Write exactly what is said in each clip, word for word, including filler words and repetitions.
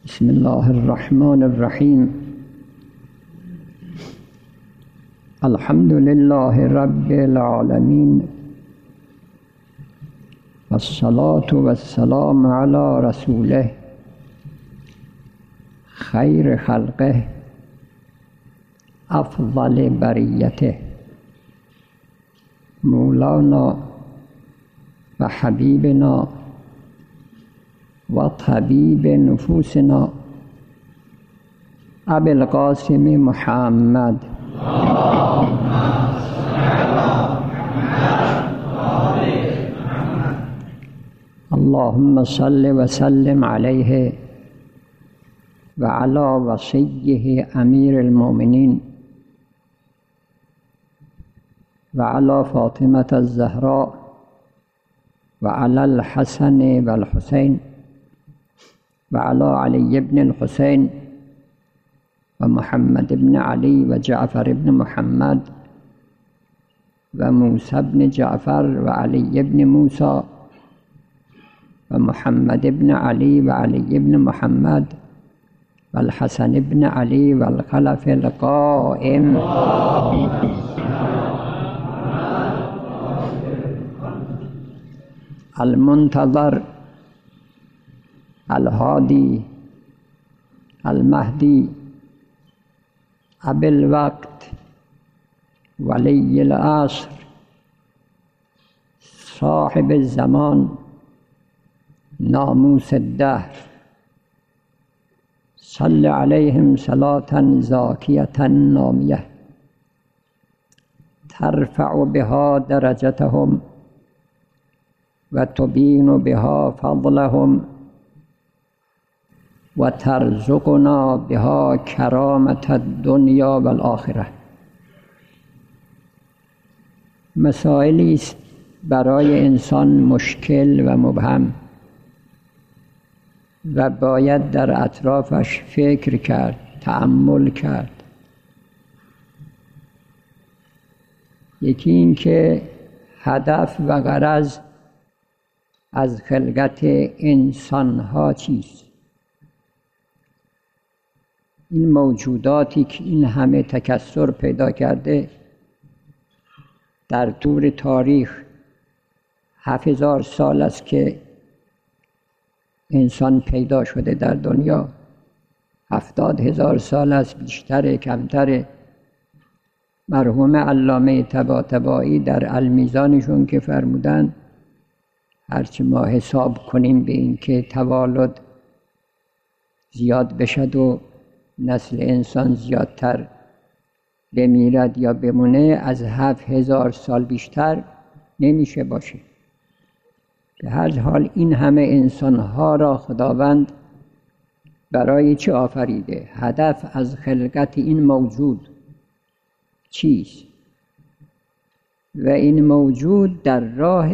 بسم الله الرحمن الرحیم. الحمد لله رب العالمین والصلاة والسلام علی رسوله خیر خلقه افضل بریته مولانا و حبیبنا و طبیب نفوسنا ابی القاسم محمد اللهم صل وسلم علیه و علی وصیه امیر المؤمنین و علی فاطمة الزهراء و علی الحسن و الحسین و علی علی بن الحسین و محمد بن علی و جعفر بن محمد و موسی بن جعفر و علی بن موسی و محمد بن علی و علی بن محمد و الحسن بن علی و الخلف القائم المنتظر الهادی المهدی ابی الوقت ولی العصر صاحب الزمان ناموس الدهر صل علیهم صلاة زاکیة نامیة ترفع بها درجتهم و تبین بها فضلهم و ترزقنا بها کرامة الدنیا و الآخرة. مسائلی است برای انسان مشکل و مبهم و باید در اطرافش فکر کرد، تأمل کرد. یکی این که هدف و غرض از خلقت انسان‌ها چیست؟ این موجوداتی که این همه تکثر پیدا کرده در طول تاریخ هفت هزار سال است که انسان پیدا شده در دنیا. هفتاد هزار سال است، بیشتر کمتر. مرحوم علامه طباطبایی در المیزانشون که فرمودن هرچه ما حساب کنیم به این که توالد زیاد بشد و نسل انسان زیادتر بمیرد یا بمونه، از هفت هزار سال بیشتر نمیشه باشه. به هر حال این همه انسانها را خداوند برای چه آفریده؟ هدف از خلقت این موجود چیست؟ و این موجود در راه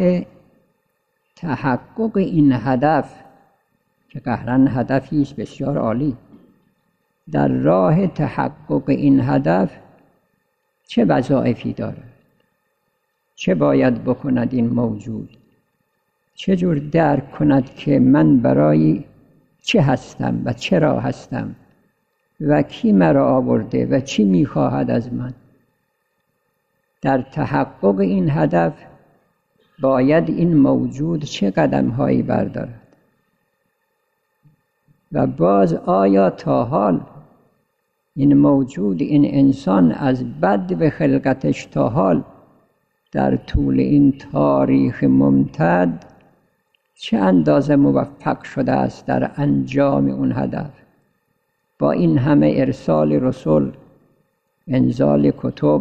تحقق این هدف که قهرن هدفی است بسیار عالی، در راه تحقق این هدف چه وظایفی دارد؟ چه باید بکند این موجود؟ چه جور درک کند که من برای چه هستم و چرا هستم و کی مرا آورده و چی میخواهد از من؟ در تحقق این هدف باید این موجود چه قدم هایی بردارد؟ و باز آیا تا حال این موجود، این انسان از بد به خلقتش تا حال در طول این تاریخ ممتد چه اندازه موفق شده است در انجام اون هدف؟ با این همه ارسال رسول، انزال کتب،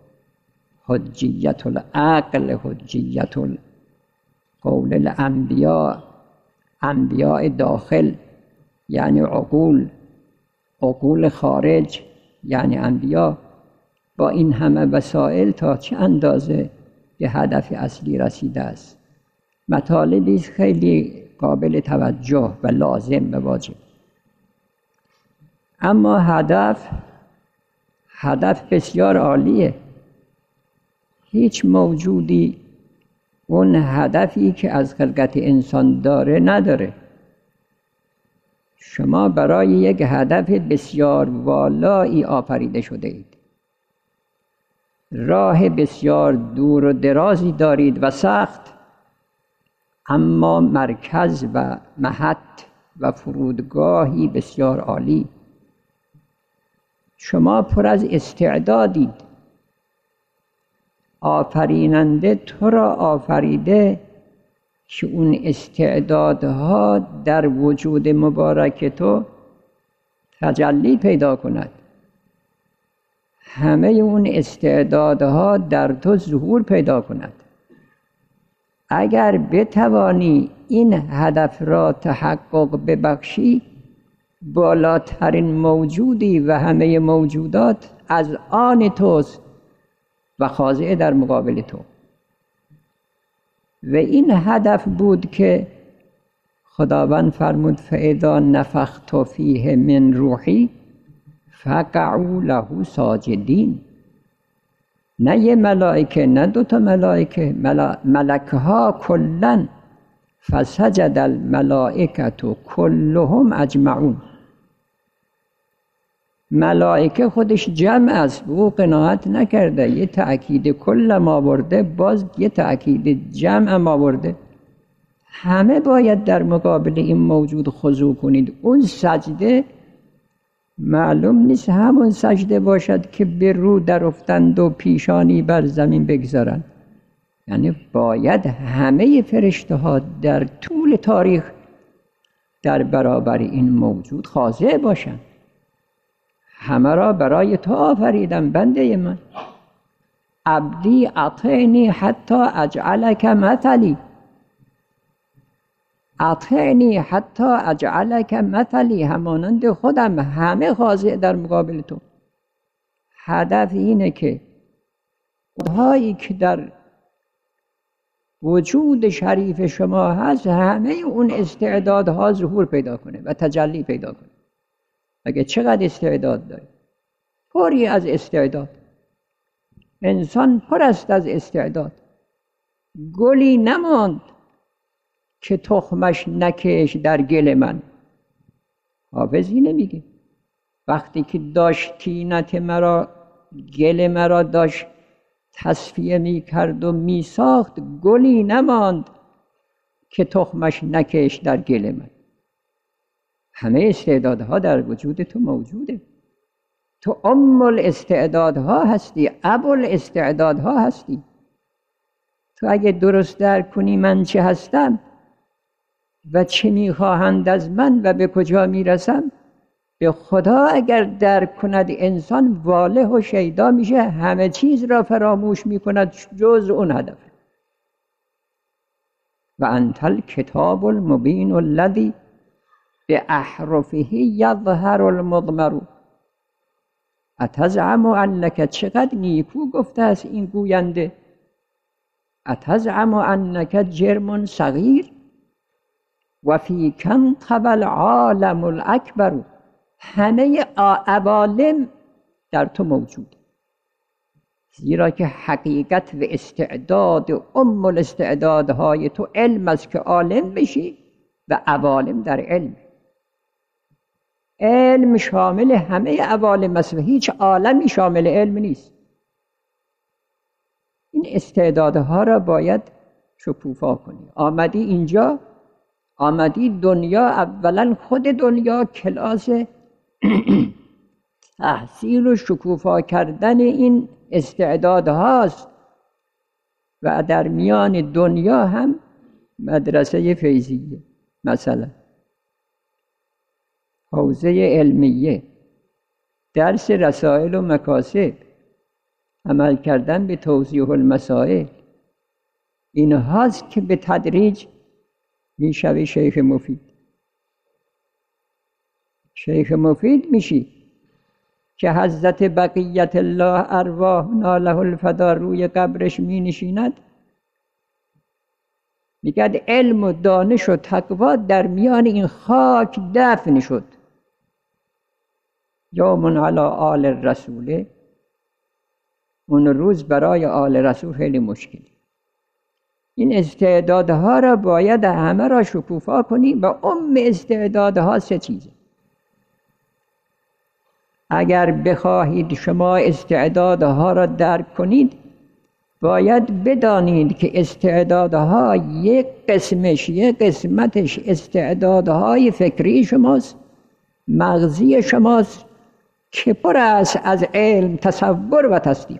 حجیت العقل، حجیت قول الانبیاء، انبیاء داخل یعنی عقول، عقول خارج یعنی انبیاء، با این همه وسائل تا چه اندازه به هدف اصلی رسیده است؟ مطالبی خیلی قابل توجه و لازم و واجب. اما هدف هدف بسیار عالیه. هیچ موجودی اون هدفی که از خلقت انسان داره نداره. شما برای یک هدف بسیار والایی آفریده شده اید. راه بسیار دور و درازی دارید و سخت، اما مرکز و محط و فرودگاهی بسیار عالی. شما پر از استعدادید. آفریننده تو را آفریده که اون استعدادها در وجود مبارک تو تجلی پیدا کند. همه اون استعدادها در تو ظهور پیدا کند. اگر بتوانی این هدف را تحقق ببخشی، بالاترین موجودی و همه موجودات از آن توست و خاضع در مقابل تو. و این هدف بود که خداوند فرمود فاذا نفخت فیه من روحی فقعوا له ساجدین. نه یه ملائکه، نه دوتا ملائکه، ملا... ملکه ها کلن فسجد الملائکه کلهم اجمعون. ملائکه خودش جمع است، او قناعت نکرده، یه تأکید کل ما برده، باز یه تأکید جمع ما برده. همه باید در مقابل این موجود خضوع کنید. اون سجده معلوم نیست همون سجده باشد که به رو در افتند و پیشانی بر زمین بگذارند. یعنی باید همه فرشته ها در طول تاریخ در برابر این موجود خاضع باشند. همه را برای تو آفریدم بنده من. عبدی اطعنی حتی اجعلک مثلی. اطعنی حتی اجعلک مثلی، همانند خودم همه خاضع در مقابل تو. هدف اینه که خدایی که در وجود شریف شما هست همه اون استعدادها ظهور پیدا کنه و تجلی پیدا کنه. اگه چقدر استعداد داری، پری از استعداد. انسان پر است از استعداد. گلی نماند که تخمش نکش در گل من. حافظی نمیگه وقتی که داشت طینت مرا، گل مرا داشت تصفیه می کرد و می ساخت، گلی نماند که تخمش نکش در گل من. همه استعدادها در وجود تو موجوده. تو ام الاستعدادها هستی، ابو الاستعدادها هستی. تو اگه درست درک کنی من چه هستم و چه میخواهند از من و به کجا میرسم، به خدا اگر درک کند انسان واله و شیدا میشه، همه چیز را فراموش میکند جز اون هدف. و انت الکتاب المبین الذی به احرفه یظهر المضمر. اتزعم انک، چقدر نیکو گفته است این گوینده، اتزعم انک جرم صغیر و فی کن قبل عالم الاکبر. همه عوالم در تو موجود، زیرا که حقیقت و استعداد و ام الاستعدادهای تو علم است که عالم بشی و عوالم در علم. علم شامل همه عوالم است و هیچ عالمی شامل علم نیست. این استعدادها را باید شکوفا کنی. آمدی اینجا، آمدی دنیا، اولا خود دنیا کلاس تحصیل و شکوفا کردن این استعدادهاست و در میان دنیا هم مدرسه فیضیه، مثلا حوزه علمیه، درس رسائل و مکاسب، عمل کردن به توضیح المسائل. این هاست که به تدریج میشوی شیخ مفید. شیخ مفید میشی که حضرت بقیت الله ارواحنا له الفدا روی قبرش می نشیند، میگه علم و دانش و تقوا در میان این خاک دفن شد. یوم علی آل الرسول، اون روز برای آل رسول خیلی مشکلی. این استعدادها را باید همه را شکوفا کنی و ام استعدادها سه چیزه. اگر بخواهید شما استعدادها را درک کنید، باید بدانید که استعدادها یک قسمش یک قسمتش استعدادهای فکری شماست، مغزی شماست که پر است از علم، تصور و تصدیق.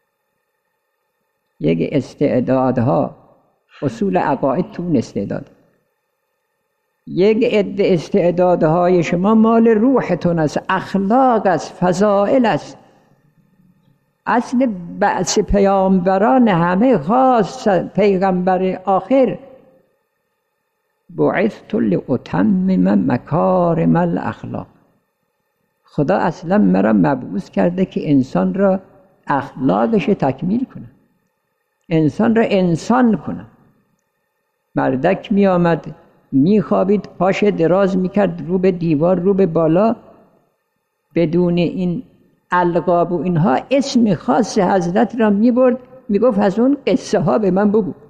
یک استعدادها اصول عقاید تو استعداد، یک عده استعدادهای شما مال روحتون است، اخلاق است، فضائل است. اصل بعث پیامبران همه خاص پیغمبر آخر بعثت لأتمم مکارم الاخلاق. خدا اصلا مرا مبعوث کرده که انسان را اخلاقش تکمیل کنه، انسان را انسان کنه. مردک می آمد می خوابید، پاش دراز می کرد رو به دیوار، رو به بالا، بدون این القاب و اینها اسم خاص حضرت را می برد، می گفت از اون قصه ها به من بگو.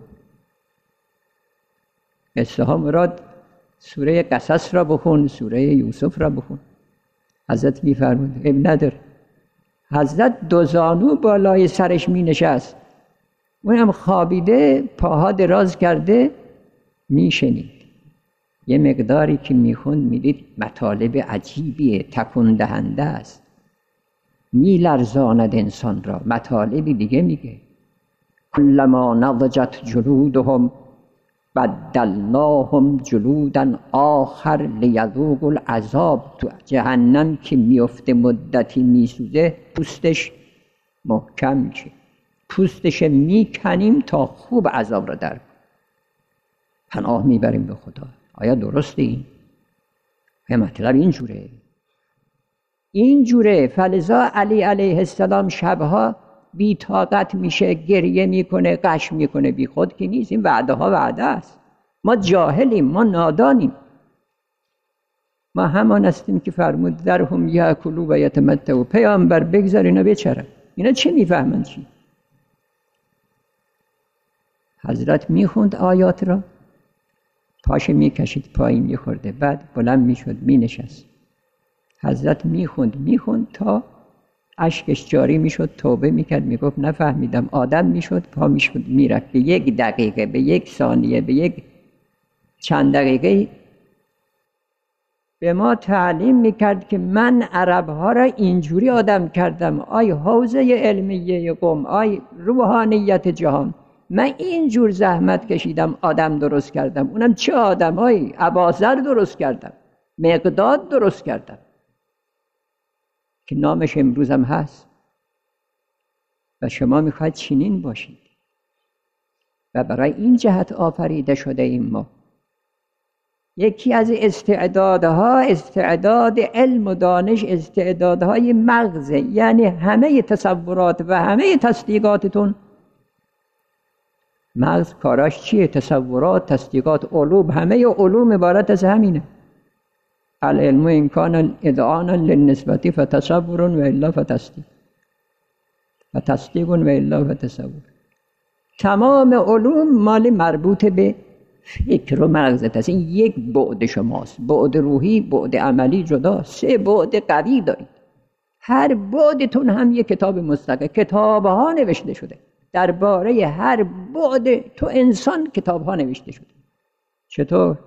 قصه ها مراد سوره قصص را بخون، سوره یوسف را بخون. حضرت می فرمود اب ندار. حضرت دو زانو بالای سرش می نشست، اونم خوابیده، پاها دراز کرده، می شنید. یه مقداری که می خوند می دید مطالب عجیبیه، تکون دهنده است، می لرزاند انسان را. مطالبی دیگه میگه کلما نضجت جلودهم بدلناهم جلودا آخر لیذوقوا العذاب. تو جهنم که میفته مدتی میسوزه، پوستش محکم میشه، پوستش میکنیم تا خوب عذاب را در پناه میبریم به خدا. آیا درسته این؟ مطلب اینجوره اینجوره فلذا علی علیه السلام شبها بی طاقت میشه، گریه میکنه، غش میکنه. بی خود که نیست، این وعده ها وعده است. ما جاهلیم، ما نادانیم. ما همان هستیم که فرمود درهم یاکلوا و یتمتعوا. پیامبر بگذار اینا بچرن، اینا چه میفهمن چی؟ حضرت میخوند آیات را، پاش میکشید پایین میخورده، بعد بلند میشد مینشست. حضرت میخوند میخوند تا اشکش جاری میشد، توبه میکرد، میگفت نفهمیدم. آدم میشد، پا میشد میرفت. به یک دقیقه، به یک ثانیه، به یک چند دقیقه به ما تعلیم میکرد که من عربها را اینجوری آدم کردم. آی حوزه علمیه قوم، آی روحانیت جهان، من اینجور زحمت کشیدم آدم درست کردم. اونم چه آدم؟ آی اباذر درست کردم، مقداد درست کردم که نامش امروزم هست. و شما میخواید چنین باشید و برای این جهت آفریده شده ایم. ما یکی از استعدادها استعداد علم و دانش، استعدادهای مغزه. یعنی همه تصورات و همه تصدیقاتتون، مغز کاراش چیه؟ تصورات، تصدیقات، علوم. همه علوم عبارت از همینه. العلم ان کان ادعانا للنسبت فتصور و الا فتصدیق، فتصدیق و الا فتصور. تمام علوم مال مربوط به فکر و مغزت است. این یک بعد شماست. بعد روحی، بعد عملی جدا. سه بعد قوی دارید. هر بعدتون هم یک کتاب مستقل، کتابها نوشته شده درباره هر بعد تو انسان، کتابها نوشته شده. چطور؟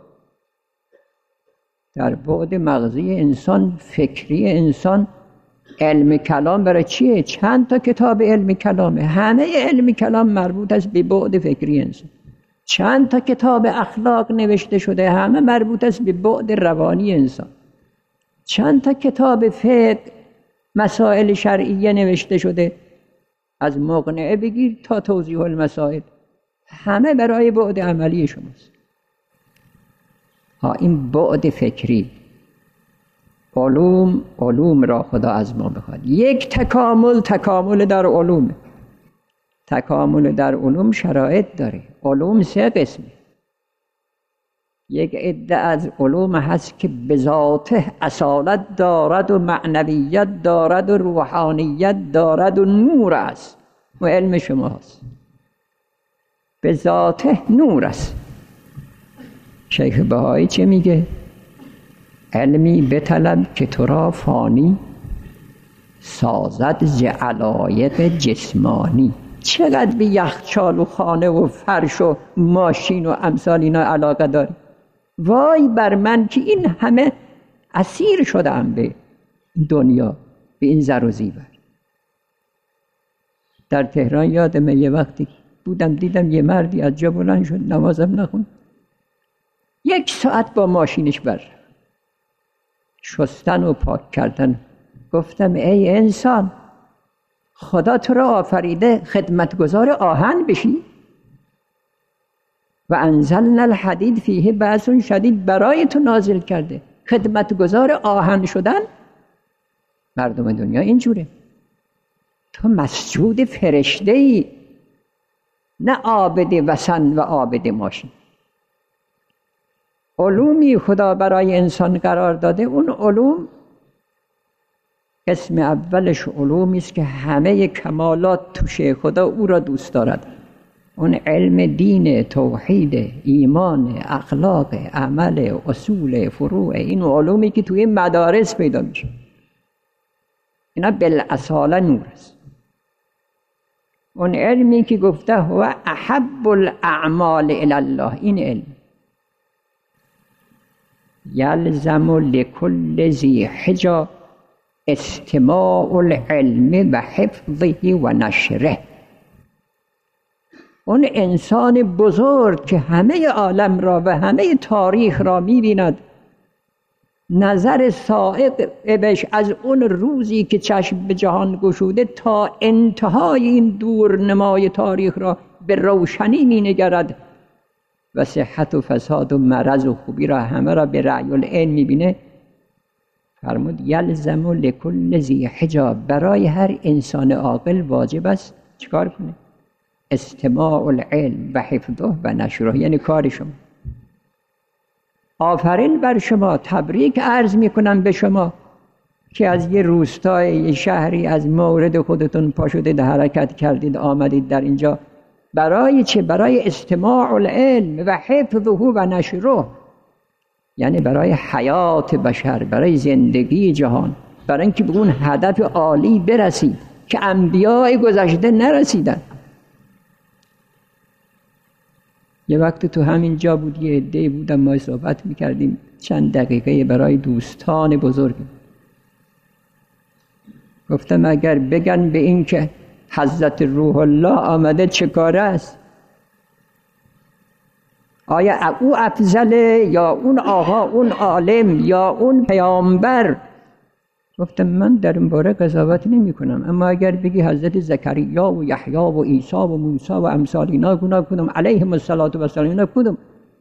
در بعد مغزی انسان، فکری انسان، علم کلام برای چیه؟ چند تا کتاب علم کلامه. همه علم کلام مربوط است به بعد فکری انسان. چند تا کتاب اخلاق نوشته شده، همه مربوط است به بعد روانی انسان. چند تا کتاب فقه، مسائل شرعیه نوشته شده، از مقنعه بگیر تا توضیح المسائل، همه برای بعد عملی شماست. ها، این بعد فکری. علوم علوم را خدا از ما بخواد. یک تکامل تکامل در علوم. تکامل در علوم شرایط داره. علوم سه قسمه. یک عده از علوم هست که به ذاته اصالت دارد و معنویت دارد و روحانیت دارد و نور است و علم شما هست. به ذاته نور است. شیخ بهایی چه میگه؟ علمی بطلب که تو را فانی سازد ز علایق جسمانی. چقدر به یخچال و خانه و فرش و ماشین و امثال اینا علاقه داری؟ وای بر من که این همه اسیر شدم به دنیا، به این زر و زیور. در تهران یادمه یه وقتی بودم دیدم یه مردی از جا بلند شد، نمازم نخوند، یک ساعت با ماشینش بر شستن و پاک کردن. گفتم ای انسان، خدا تو را آفریده خدمتگزار آهن بشی؟ و انزلنا الحدید فیه بأس شدید، برای تو نازل کرده خدمتگزار آهن شدن. مردم دنیا اینجوره. تو مسجود فرشته ای، نه عابد وثن و عابد ماشین. علومی خدا برای انسان قرار داده، اون علوم اسم اولش علومی است که همه کمالات توشه، خدا او را دوست دارد. اون علم دین، توحید، ایمان، اخلاق، عمل، اصول، فروع، این علومی که توی مدارس پیدا میشه، اینا بالاصاله نور است. اون علمی که گفته هو احب الاعمال الی الله، این علم یلزم لکل ذی حجا استماع العلم و حفظه و نشره. اون انسان بزرگ که همه عالم را و همه تاریخ را می‌بیند، نظر صاعق بهش از اون روزی که چشم به جهان گشوده تا انتهای این دورنمای تاریخ را به روشنی می‌نگرد و صحت و فساد و مرض و خوبی را همه را به رأی العین می‌بینه. فرمود یلزم لکل ذی حجا، برای هر انسان عاقل واجب است چیکار کنه؟ استماع العلم و حفظه و نشره، یعنی کار شما. آفرین بر شما، تبریک عرض میکنم به شما که از یه روستای یه شهری از مورد خودتون پا شدید، حرکت کردید، آمدید در اینجا. برای چه؟ برای استماع العلم و حفظه و نشره، یعنی برای حیات بشر، برای زندگی جهان، برای اینکه به اون هدف عالی برسید که انبیاء گذشته نرسیدن. یه وقت تو همین جا بود، یه عده‌ای بودم، ما صحبت میکردیم چند دقیقه برای دوستان بزرگ. گفتم اگر بگن به این که حضرت روح الله آمده چه کار است؟ آیا او افضله یا اون آقا، اون عالم یا اون پیامبر؟ گفتم من در این باره قضاوت نمی کنم، اما اگر بگی حضرت زکریا و یحیی و عیسی و موسی و امثال اینا گنا کدوم علیهم الصلاة و السلام، اینا کدوم؟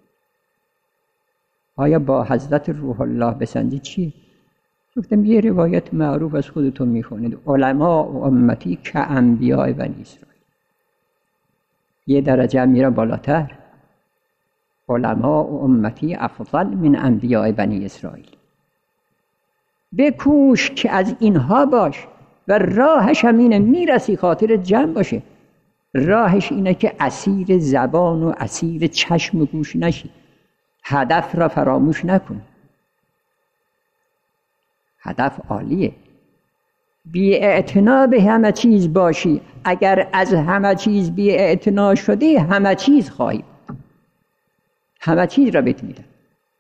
آیا با حضرت روح الله بسنجی چیه؟ گفتم یه روایت معروف از خودتون میخونید، علما و امتی که انبیاء بنی اسرائیل. یه درجه میره بالاتر، علما و امتی افضل من انبیاء بنی اسرائیل. بکوش که از اینها باش و راهش همینه، میرسی خاطر جمع باشه. راهش اینه که اسیر زبان و اسیر چشم و گوش نشی، هدف را فراموش نکن. هدف عالیه، بی اعتنا به همه چیز باشی. اگر از همه چیز بی اعتنا شدی همه چیز خواهی، همه چیز را بهت میدن.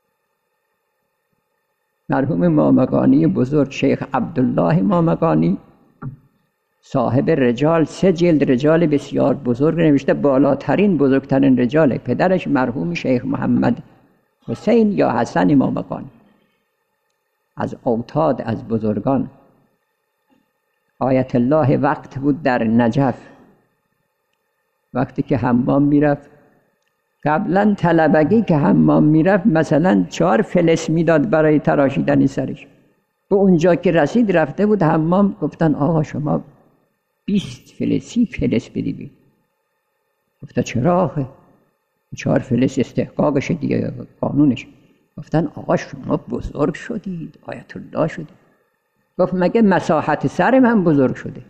مرحوم مامقانی بزرگ، شیخ عبدالله مامقانی، صاحب رجال، سه جلد رجال بسیار بزرگ نوشته، بالاترین بزرگترین رجاله. پدرش مرحوم شیخ محمد حسین یا حسن مامقانی، از اوتاد، از بزرگان. آیت الله وقت بود در نجف، وقتی که حمام میرفت، قبلا طلبگی که حمام میرفت مثلا چهار فلس میداد برای تراشیدن سرش. به اونجا که رسید رفته بود حمام، گفتن آقا شما بیست فلس، سی فلس بدی بید. گفته چرا آخه؟ چهار فلس استحقاقش دیگه، قانونش. گفتن آقا شما بزرگ شدید، آیت الله شدید. گفت مگه مساحت سر من بزرگ شده؟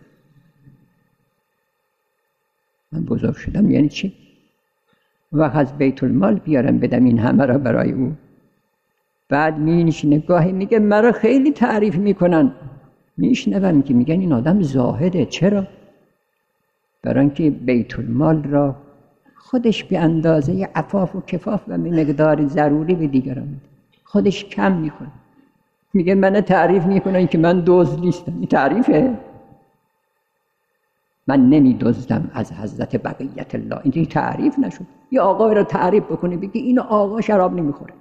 من بزرگ شدم یعنی چی؟ وقت از بیت المال بیارم بدم این همه را برای او. بعد می نشینه گاهی میگه مرا خیلی تعریف میکنن، میشنوم که میگن این آدم زاهده. چرا؟ برای اینکه بیت المال را خودش به اندازه عفاف و کفاف و مقدار ضروری به دیگران میده، خودش کم میکنه. میگه من تعریف میکنن که من دزد نیستم. این تعریفه؟ من نمی دزدم از حضرت بقیت الله. این تعریف نشد. یه آقای را تعریف بکنه بگه این آقا شراب نمیخوره.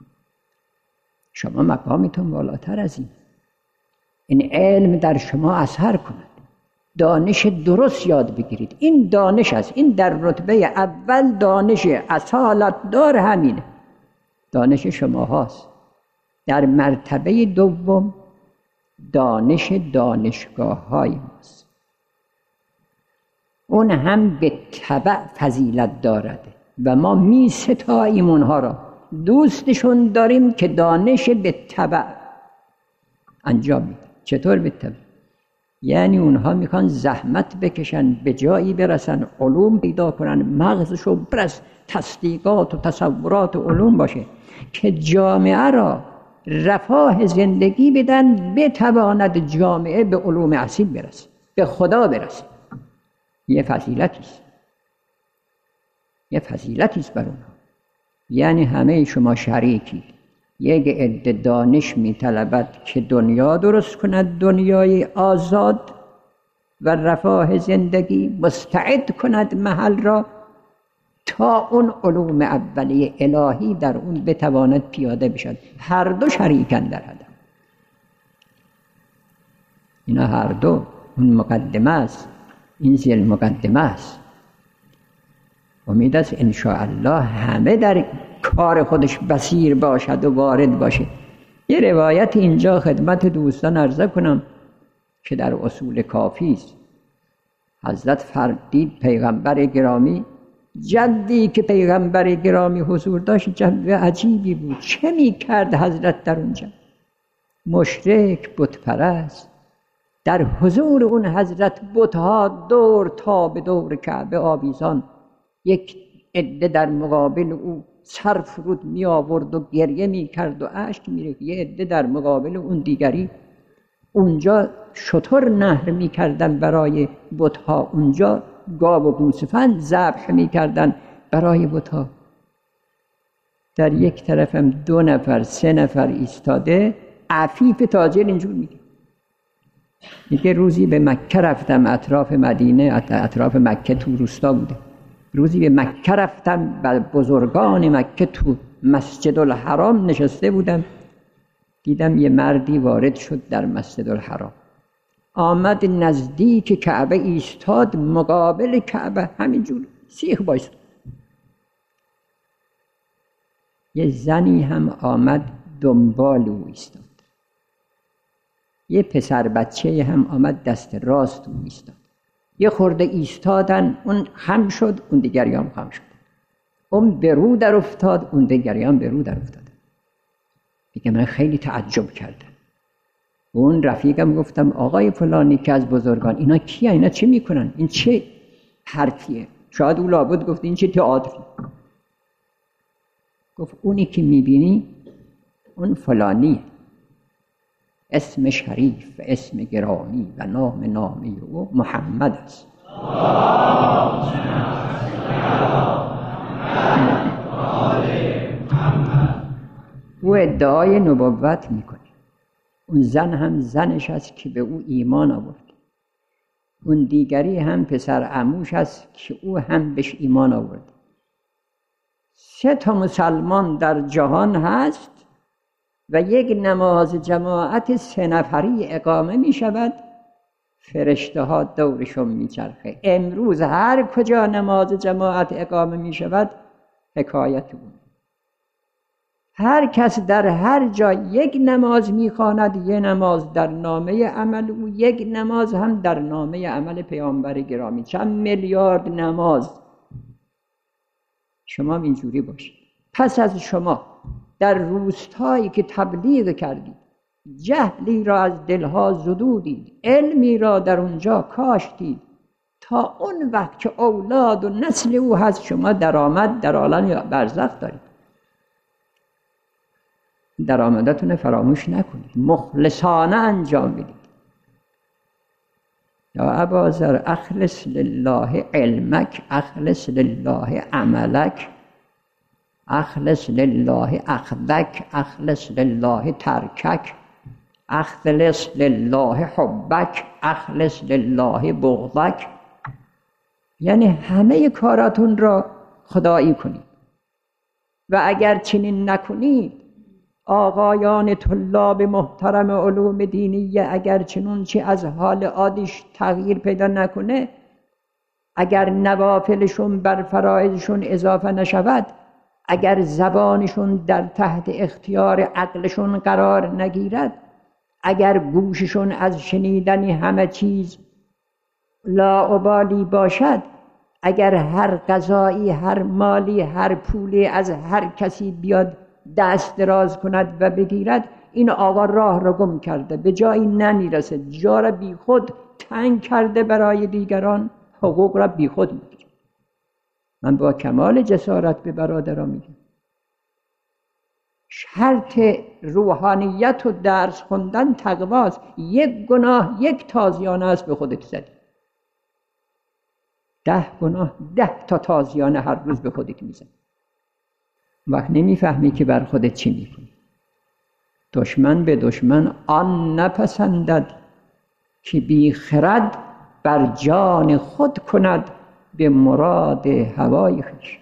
شما مقامتون بالاتر از این. این علم در شما اثر کند، دانش درست یاد بگیرید. این دانش است. این در رتبه اول دانش اصالت دار همینه، دانش شما هاست. در مرتبه دوم دانش دانشگاه های ماست. اون هم به تبع فضیلت دارد و ما می ستاییم اونها را، دوستشون داریم که دانش به تبع انجام میدن. چطور به تبع؟ یعنی اونها میخوان زحمت بکشن، به جایی برسن، علوم پیدا کنن، مغزشو برس تصدیقات و تصورات و علوم باشه که جامعه را رفاه زندگی بدن، بتواند جامعه به علوم اصیل برسه، به خدا برسه. یه فضیلتیست، یه فضیلتیست بر اونها. یعنی همه شما شریکی. یک عده دانش میطلبد که دنیا درست کند، دنیای آزاد و رفاه زندگی، مستعد کند محل را تا اون علوم اولیه الهی در اون بتواند پیاده بشد. هر دو شریکن در هدف. اینا هر دو، اون مقدمه است، این زیر مقدمه است. امید است انشاءالله همه در کار خودش بصیر باشد و وارد باشه. یه روایت اینجا خدمت دوستان عرضه کنم که در اصول کافی است. حضرت فرمودید پیغمبر گرامی، جدی که پیغمبر گرامی حضور داشت جد عجیبی بود. چه می کرد حضرت در اونجا؟ مشرک، بت پرست، در حضور اون حضرت بت‌ها دور تا به دور کعبه آویزان، یک عده در مقابل او سر فرود می آورد و گریه می کرد و اشک می ریخت. یه عده در مقابل اون دیگری اونجا شتر نهر می کردن برای بت‌ها، اونجا گاو و گوسفند ذبح می کردن برای بت‌ها. در یک طرف هم دو نفر سه نفر ایستاده. عفیف تاجر اینجور میگه میگه روزی به مکه رفتم، اطراف مدینه، اطراف مکه تو روستا بوده. روزی به مکه رفتم و بزرگان مکه تو مسجد الحرام نشسته بودم. دیدم یه مردی وارد شد در مسجد الحرام، آمد نزدیک کعبه ایستاد، مقابل کعبه همینجور سیخ بایست. یه زنی هم آمد دنبال او ایستاد، یه پسر بچه هم آمد دست راست او ایستاد. یه خورده ایستادن، اون خم شد، اون دیگری هم خم شد. اون به رو در افتاد، اون دیگری هم به رو در افتاد. دیگه من خیلی تعجب کردم. اون رفیقم گفتم آقای فلانی که از بزرگان، اینا کیه؟ اینا چه میکنن؟ این چه حرفیه؟ شاید او لابد گفت این چه تئاتری. گفت اونی که میبینی اون فلانی، اسم شریف و اسم گرامی و نام نامی او محمد است. او ادعای نبوت میکنه. اون زن هم زنش است که به او ایمان آورد. اون دیگری هم پسر عموش است که او هم بهش ایمان آورد. سه تا مسلمان در جهان هست و یک نماز جماعت سه نفری اقامه می شود، فرشته ها دورشون می چرخه. امروز هر کجا نماز جماعت اقامه می شود حکایت اون. هر کس در هر جا یک نماز می خواند، یک نماز در نامه عمل او، یک نماز هم در نامه عمل پیامبر گرامی. چند میلیارد نماز. شما اینجوری باشید. پس از شما در روستایی که تبلیغ کردید، جهلی را از دلها زدودید، علمی را در اونجا کاشتید، تا اون وقت که اولاد و نسل او هست شما درآمد در عالم برزخ دارید. درآمدتون فراموش نکنید، مخلصانه انجام بدید. یا اباذر اخلص لله علمک، اخلص لله عملک، اخلص لله اخذک، اخلص لله ترکک، اخلص لله حبک، اخلص لله بغضک. یعنی همه کاراتون را خدایی کنید و اگر چنین نکنید، آقایان طلاب محترم علوم دینیه، اگر چنون چی از حال عادیش تغییر پیدا نکنه، اگر نوافلشون بر فرائضشون اضافه نشود، اگر زبانشون در تحت اختیار عقلشون قرار نگیرد، اگر گوششون از شنیدن همه چیز لاابالی باشد، اگر هر غذایی، هر مالی، هر پولی از هر کسی بیاد دست دراز کند و بگیرد، این آقا راه را گم کرده، به جایی نمیرسه، جا را بی خود تنگ کرده برای دیگران، حقوق را بی خود میگیره. من با کمال جسارت به برادران میگم، شرط روحانیت و درس خوندن تقواست. یک گناه یک تازیانه است به خودت زدی، ده گناه ده تا تازیانه هر روز به خودت میزنی. وقت نمیفهمی که بر خودت چی میکنی. دشمن به دشمن آن نپسندد که بی خرد بر جان خود کند به مراد هوای خویش.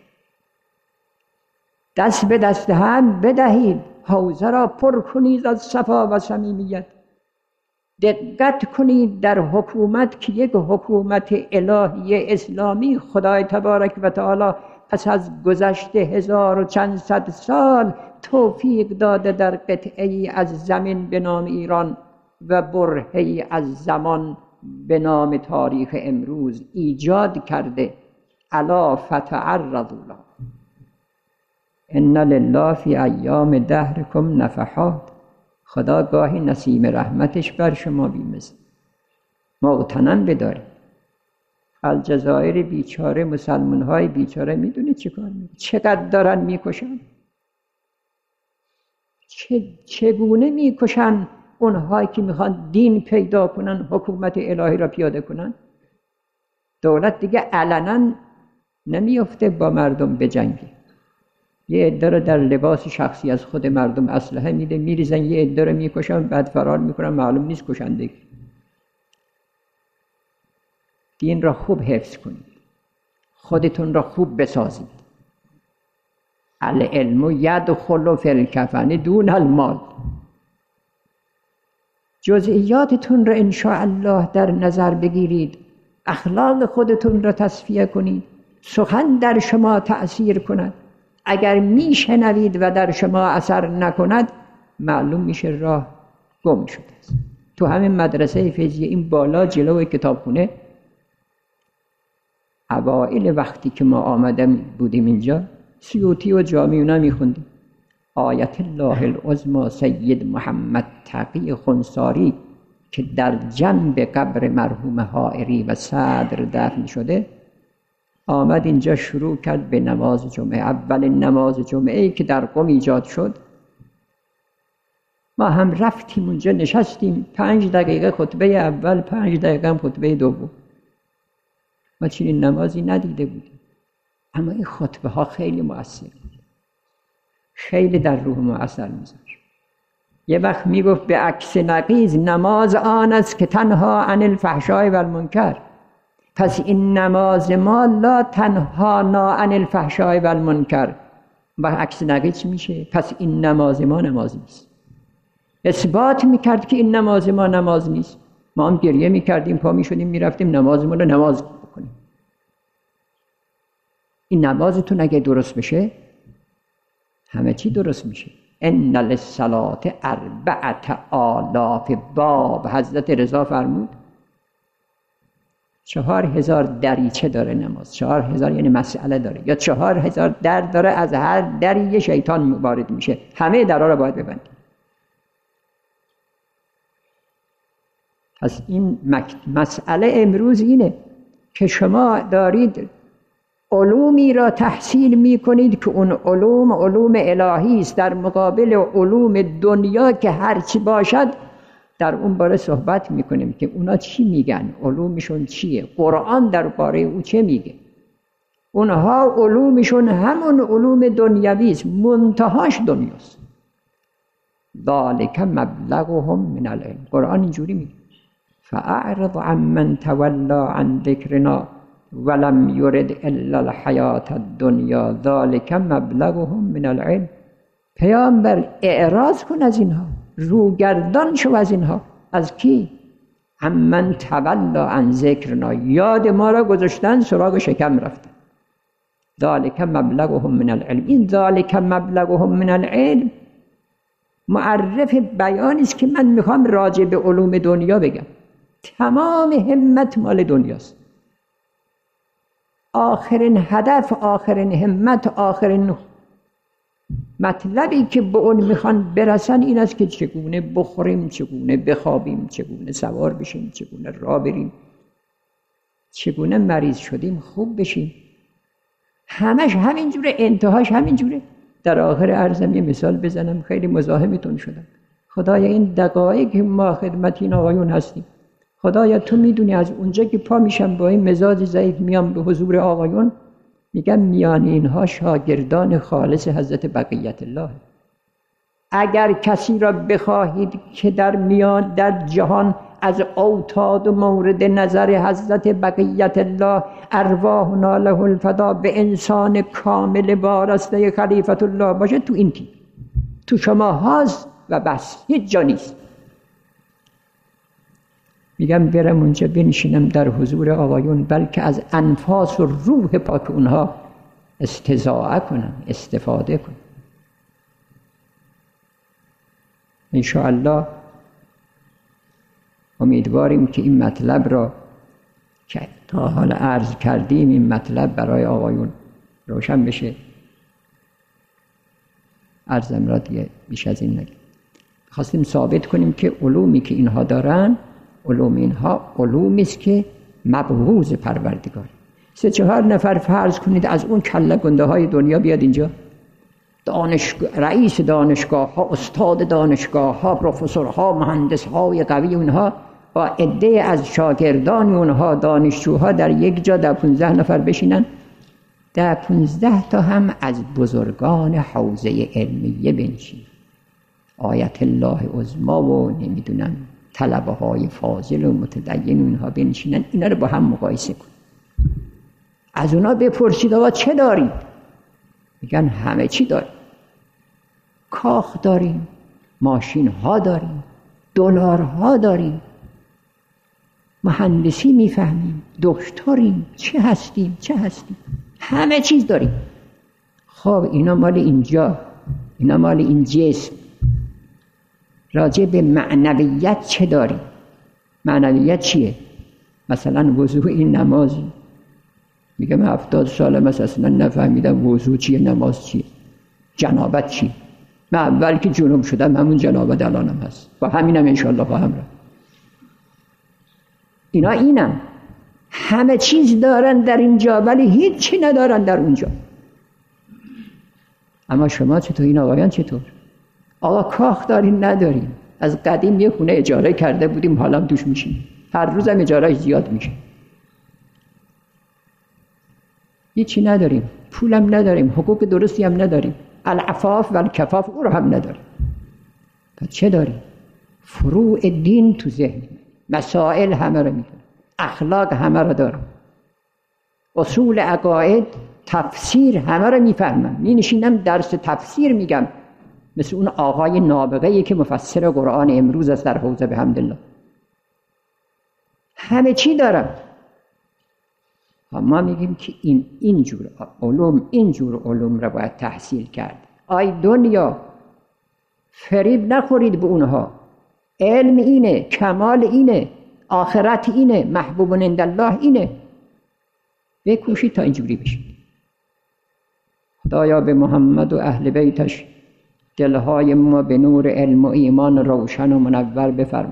دست به دست هم بدهید، حوزه را پر کنید از صفا و صمیمیت. دقت کنید در حکومت که یک حکومت الهی اسلامی، خدای تبارک و تعالی پس از گذشته هزار و چند صد سال توفیق داده در قطعه‌ای از زمین به نام ایران و برهه‌ای از زمان به نام تاریخ امروز ایجاد کرده. الا فتعرضوا له ان لله فی ایام دهرکم نفحات. خدا گاهی نسیم رحمتش بر شما بیمزد. مغتنم بدارید. الجزایر بیچاره، مسلمان های بیچاره میدونید چه کار میکنن؟ چقدر دارن میکشن؟ چه چگونه میکشن اونهایی که میخوان دین پیدا کنن، حکومت الهی را پیاده کنن؟ دولت دیگه علنا نمیفته با مردم بجنگه. یه عده رو در لباس شخصی از خود مردم اسلحه میده، میریزن، یه عده رو میکشن، بعد فرار میکنن، معلوم نیست کشنده. دین را خوب حفظ کنید، خودتون را خوب بسازید. العلم یدخل فی الکفن دون المال. جزئیاتتون را ان شاء الله در نظر بگیرید، اخلاق خودتون را تصفیه کنید، سخن در شما تأثیر کند. اگر میشنوید و در شما اثر نکند، معلوم میشه راه گم شده است. تو همین مدرسه فیضیه این بالا جلوی کتابخونه، اوائل وقتی که ما آمدم بودیم اینجا، سیوطی و جامیونا میخوندیم. آیت الله العظمی سید محمد تقی خنساری که در جنب قبر مرحوم حائری و صدر دفن شده، آمد اینجا شروع کرد به نماز جمعه. اول نماز جمعه که در قم ایجاد شد، ما هم رفتیم اونجا نشستیم، پنج دقیقه خطبه اول، پنج دقیقه هم خطبه دوم. ما چنین نمازی ندیده بودیم، اما این خطبه ها خیلی مؤثر بود، خیلی در روح ما اثر میذاشت. یه وقت میگفت به عکس نقیض، نماز آن است که تنها عن الفحشاء و المنکر. پس این نماز ما لا تنهانا عن الفحشاء و المنکر. و عکس نقیض میشه، پس این نماز ما نماز نیست. اثبات میکرد که این نماز ما نماز نیست. ما هم گریه میکردیم، پا میشدیم میرفتیم نمازمون رو نماز بکنیم. این نمازتون اگه درست بشه، همه چی درست میشه. ان للصلاة اربعة آلاف باب. حضرت رضا فرمود چهار هزار دریچه داره نماز. چهار هزار یعنی مسئله داره، یا چهار هزار در داره، از هر دری یه شیطان وارد میشه، همه درها رو باید ببندید. پس این مسئله امروز اینه که شما دارید علومی را تحصیل میکنید که اون علوم علوم الهی است، در مقابل علوم دنیا که هرچی باشد در اون باره صحبت میکنیم که اونا چی میگن، علومشون چیه، قرآن درباره او چه میگه. اونها علومشون همون علوم دنیوی است، منتهاش دنیاست. ذالک مبلغهم من العلم. قرآن اینجوری میگه فاعرض عمن تولی عن ذکرنا ولم یرد الا الحیات الدنیا ذالک مبلغهم من العلم. پیامبر اعراض کن از اینها، روگردان شو از اینها. از کی؟ عمن تولی عن ذکرنا، یاد ما را گذاشتن سراغ شکم رفتن. ذالک مبلغهم من العلم. این ذالک مبلغهم من العلم معرف بیانی است که من میخوام راجع به علوم دنیا بگم. تمام همت مال دنیاست. آخرین هدف، آخرین همت، آخرین مطلبی که به اون میخوان برسن این است که چگونه بخوریم، چگونه بخوابیم، چگونه سوار بشیم، چگونه راه بریم، چگونه مریض شدیم خوب بشیم. همش همینجوره، انتهاش همینجوره. در آخر عرضم یه مثال بزنم، خیلی مزاحمتون شدم. خدایا این دقایق که ما خدمت این آقایون هستیم، خدایا تو میدونی از اونجا که پا میشم با این مزاج ضعیف میام به حضور آقایون، میگم میان اینها شاگردان خالص حضرت بقیت الله. اگر کسی را بخواهید که در میان در جهان از اوتاد و مورد نظر حضرت بقیت الله ارواحنا له الفدا به انسان کامل وارسته خلیفت الله باشه، تو این تیم تو شما هاست و بس، هیچ جا نیست. میگم برم اونجا بنشینم در حضور آقایون، بلکه از انفاس و روح پاک اونها استزاعه کنم، استفاده کنم. انشاءالله امیدواریم که این مطلب را که تا حال عرض کردیم این مطلب برای آقایون روشن بشه. عرضم را دیگه بیش از این نگیم. خواستیم ثابت کنیم که علومی که اینها دارن، علوم اینها علومی است که مبغوض پروردگار. سه چهار نفر فرض کنید از اون کله گنده های دنیا بیاد اینجا، دانشگاه، رئیس دانشگاه ها، استاد دانشگاه ها، پروفسورها، مهندس های قوی، اونها با عده از شاگردان اونها، دانشجوها در یک جا ده پونزده نفر بشینن، ده پونزده تا هم از بزرگان حوزه علمیه بنشین، آیت الله عظما و نمیدونم طلبه های فاضل و متدین اونها بنشینن، اینا رو با هم مقایسه کن. از اونا بپرسید آقا چه دارید؟ میگن همه چی داریم. کاخ داریم، ماشین ها داریم، دلار ها داریم، مهندسی میفهمیم، دکتریم، چه هستیم چه هستیم، همه چیز داریم. خب اینا مال اینجا، اینا مال این جسم. راجع به معنویت چه داریم؟ معنویت چیه؟ مثلا وضوء این نمازی، میگم هفتاد سالم است اصلا نفهمیدم وضوء چیه، نماز چیه، جنابت چیه. من اول که جنوب شدم همون جنابت الانم هست، با همینم انشالله خواهم رفت. اینا اینم همه چیز دارن در اینجا ولی هیچی ندارن در اونجا. اما شما چطور؟ این آقایان چطور؟ آقا کاخ دارین ندارین؟ از قدیم یه خونه اجاره کرده بودیم، حالا توش میشیم، هر روزم اجارهش زیاد میشه. هیچی نداریم، پولم نداریم، حقوق درستی هم نداریم، العفاف و الکفاف او رو هم نداریم. پس چه داریم؟ فروع دین تو ذهن، مسائل همه رو میدونم، اخلاق همه رو دارم، اصول عقاید، تفسیر همه رو میفهمم، می نشینم درس تفسیر میگم، مثل اون آقای نابغه‌ای که مفسر قرآن امروز است در حوزه بحمدالله. همه چی دارم. ما میگیم که این اینجور علوم، اینجور علوم را باید تحصیل کرد. آی دنیا فریب نخورید به اونها. علم اینه، کمال اینه، آخرت اینه، محبوب عند الله اینه. بکوشید تا اینجوری بشید. خدایا به محمد و اهل بیتش دلهای ما به نور علم و ایمان روشن و منور بفرما.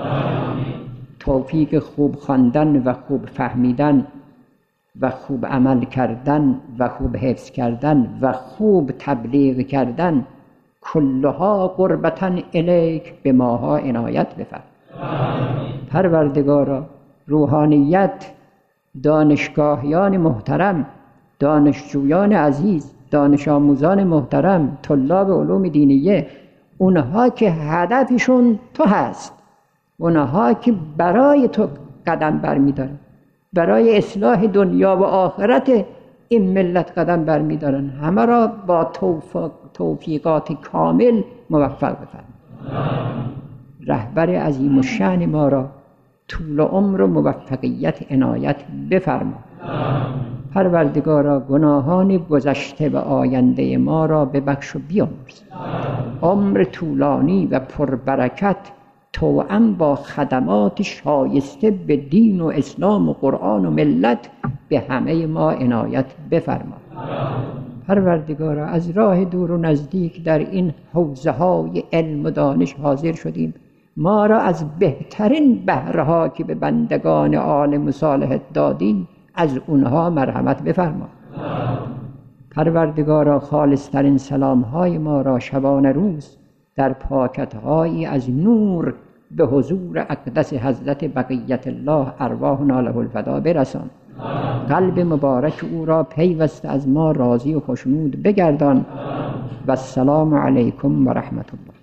توفیق خوب خواندن و خوب فهمیدن و خوب عمل کردن و خوب حفظ کردن و خوب تبلیغ کردن، کلها قربتن الیک به ماها عنایت بفرما. پروردگارا روحانیت، دانشگاهیان محترم، دانشجویان عزیز، دانش آموزان محترم، طلاب علوم دینیه، اونها که هدفشون تو هست، اونها که برای تو قدم برمیدارن، برای اصلاح دنیا و آخرت این ملت قدم برمیدارن، همه را با توفیقات کامل موفق بفرما. رهبر عظیم الشأن ما را طول عمر و موفقیت عنایت بفرما. پروردگارا گناهان گذشته و آینده ما را ببخش و بیامرز. عمر طولانی و پربرکت توأم با خدمات شایسته به دین و اسلام و قرآن و ملت به همه ما عنایت بفرما. پروردگارا از راه دور و نزدیک در این حوزه های علم و دانش حاضر شدیم، ما را از بهترین بهره‌ها که به بندگان عالم و صالحت دادیم از اونها مرحمت بفرما. پروردگارا خالصترین سلامهای ما را شبانه روز در پاکتهایی از نور به حضور اقدس حضرت بقیت الله ارواحنا له الفدا برسان. قلب مبارک او را پیوسته از ما راضی و خوشنود بگردان. و السلام علیکم و رحمت الله.